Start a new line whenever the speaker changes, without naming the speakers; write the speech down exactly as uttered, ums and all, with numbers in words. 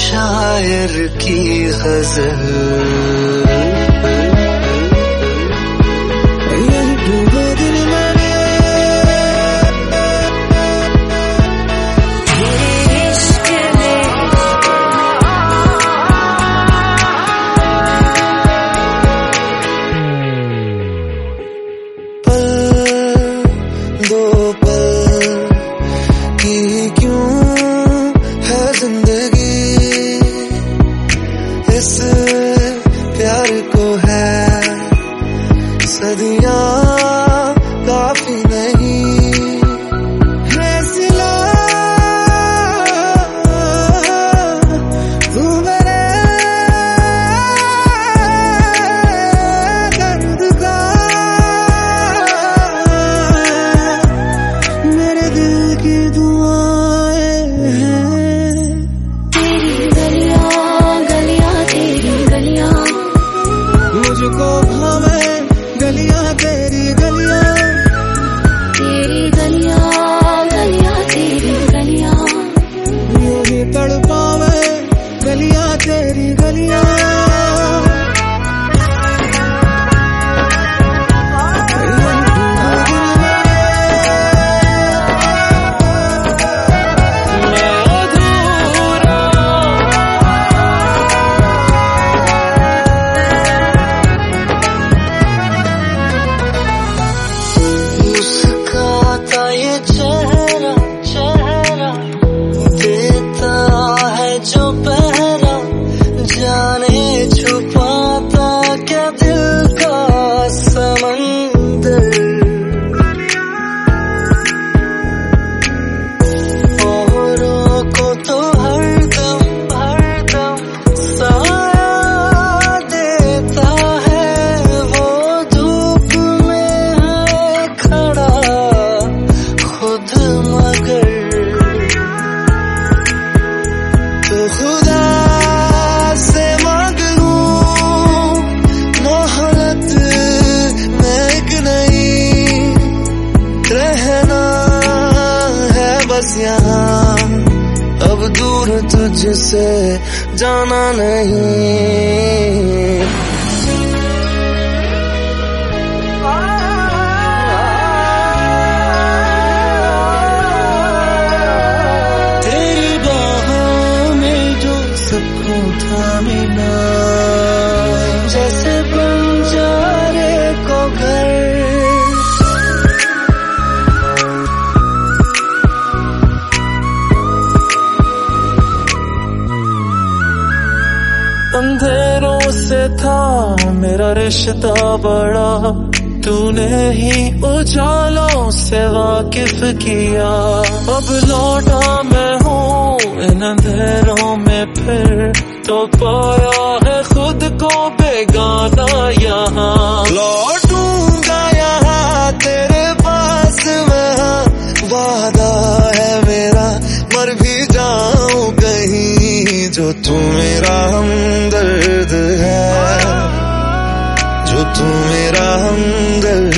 शायर की गजल। दो पल की क्यों है जिंदगी, इस प्यार को है सदियां काफी नहीं। है सिला तू मेरे दर्द का, मेरे दिल की दुआएं हैं।
तेरी गलियां गलियां तेरी गलियां,
मुझको भावे गलियां तेरी गलियां।
तेरी गलियां गलियां तेरी गलियां,
यूं ही तड़पावे गलियां तेरी गलियां। चेहरा चेहरा देता है जो पहरा, जाने छुपाता क्या दिल का समंदर। औरों को तो हरदम हरदम साया देता है, वो धूप में है खड़ा खुद मगर। तो खुदा से मांग लूं मोहब्बत में एक नहीं, रहना है बस यहाँ, अब दूर तुझसे जाना नहीं। सबको थामे ना जैसे बंजारे को घर। अंधेरों से था मेरा रिश्ता बड़ा, तूने ही उजालों से वाकिफ किया। अब लौटा मैं हूँ इन अंधेरों में फिर, तो पाया है खुद को बेगाना यहाँ। लौटूंगा यहाँ तेरे पास मैं, वादा है मेरा मर भी जाऊं कहीं, जो तू मेरा हमदर्द है, जो तू मेरा हमदर्द